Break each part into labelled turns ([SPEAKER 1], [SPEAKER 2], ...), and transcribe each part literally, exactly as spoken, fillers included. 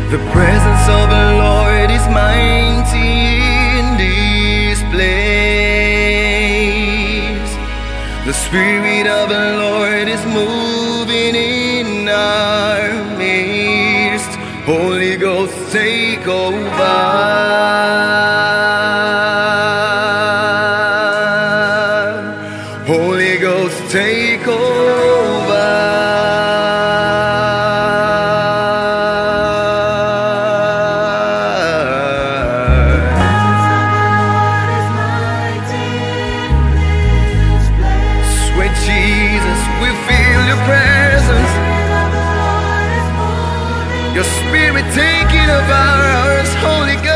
[SPEAKER 1] The presence of the Lord is mighty in this place. The Spirit of the Lord is moving in our midst. Holy Ghost, take over. Holy Ghost, take over. Sweet Jesus, we feel your presence. Your Spirit taking over us, Holy Ghost.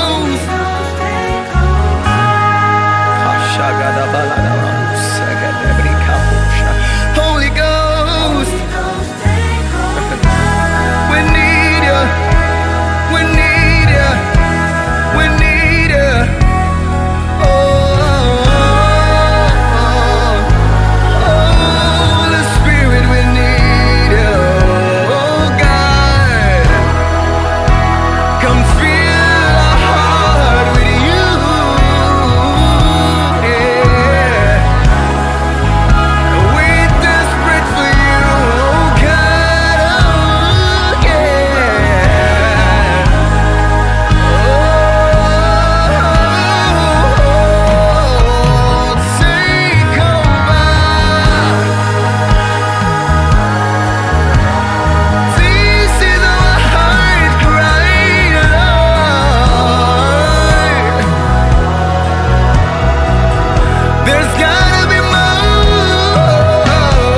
[SPEAKER 1] Holy Ghost, we need you, we need you, we need you. Oh, Holy Spirit, we need you. Oh God, come fill our heart with you. Yeah. We're desperate for you, oh God, oh yeah. Oh, take over. This is our heart cry, Lord. There's gotta be more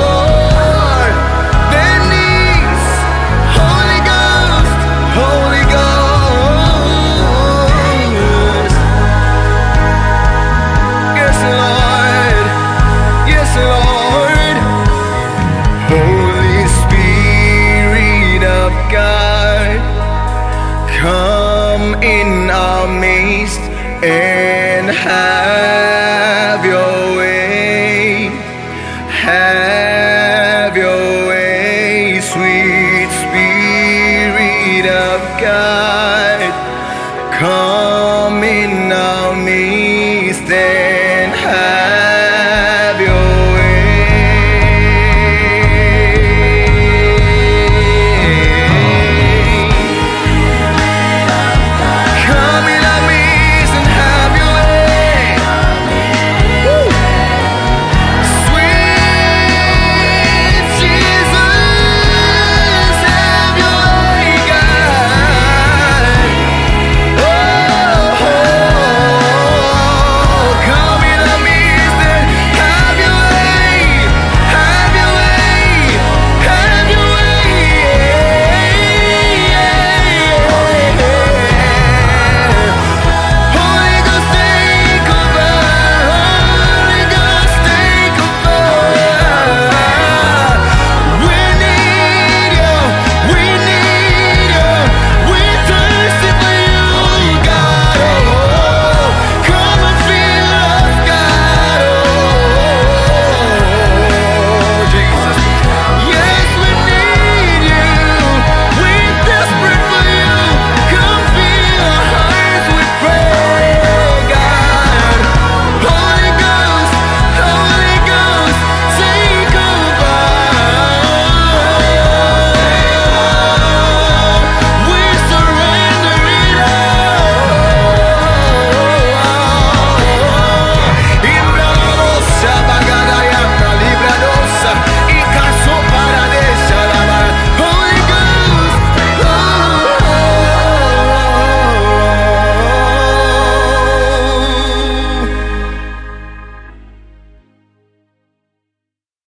[SPEAKER 1] than these. Holy Ghost, Holy Ghost. Yes, Lord, yes, Lord. Holy Spirit of God, come in our midst and have your way. Have your way, sweet Spirit of God.